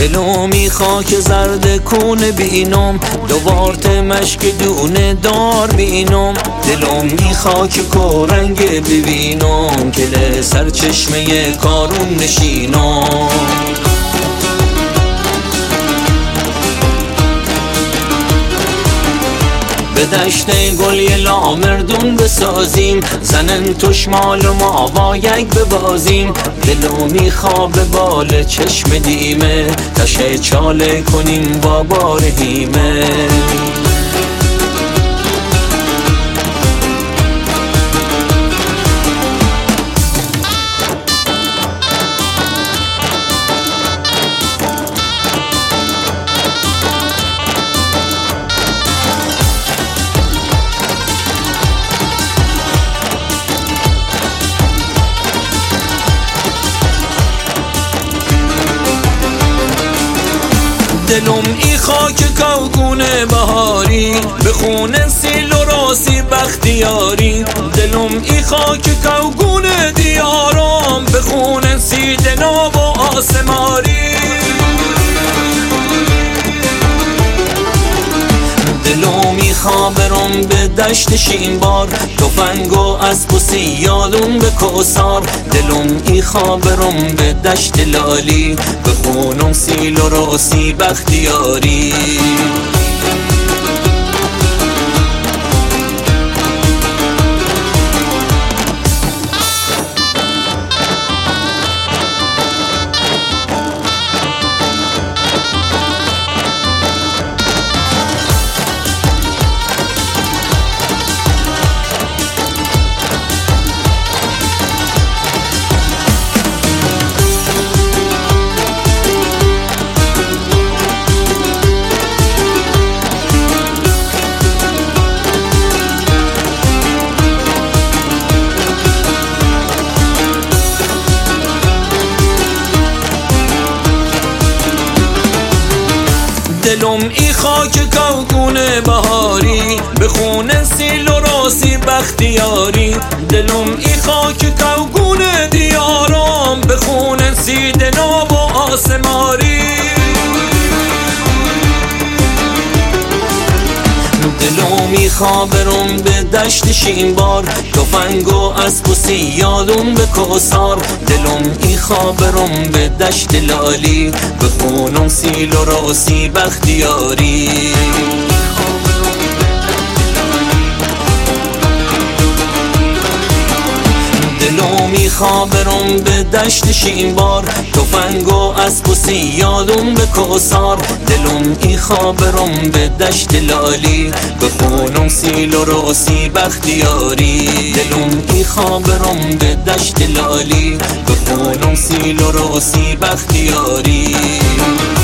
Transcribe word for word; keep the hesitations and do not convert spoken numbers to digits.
دلو می خاک زرد کون بینم دوارت مشک دونه دار بینم دلو می خاک کورنگ ببینم که لسر چشمه کارون نشینم به دشت گل یه لامردون بسازیم زنن توش مال و ما با یک ببازیم دلو میخواب بال چشم دیمه تشه چاله کنیم با بار هیمه دلم ای خاک کوگونه بهاری بخونه سیل و راسی بختیاری دلم ای خاک کوگونه دیارم بخونه سی جناب و آسماری دلو میخوابرم به دشت شینبار تفنگ و اسب و سیالون به کوسار دلم ای خوابرم به دشت لالی بخونم سیل و راسی بختیاری دلم ای خاک کوگونه بهاری بخونه سیل و راسی بختیاری دلم ای خاک کوگونه دیارم بخونه سی جناب و آسماری دلو میخوابرم به دشت شینبار تفنگ و اسب و سیالون به کوسار دلم ای خوابرم به دشت لالی بخونم سیل و راسی بختیاری دلو میخوابرم به دشت شینبار تفنگ و اسب و سیالون به کوسار دلم ای خوابرم به دشت لالی بخونم سیل و راسی بختیاری دلم ای خوابرم به دشت لالی بخونم سیل و راسی بختیاری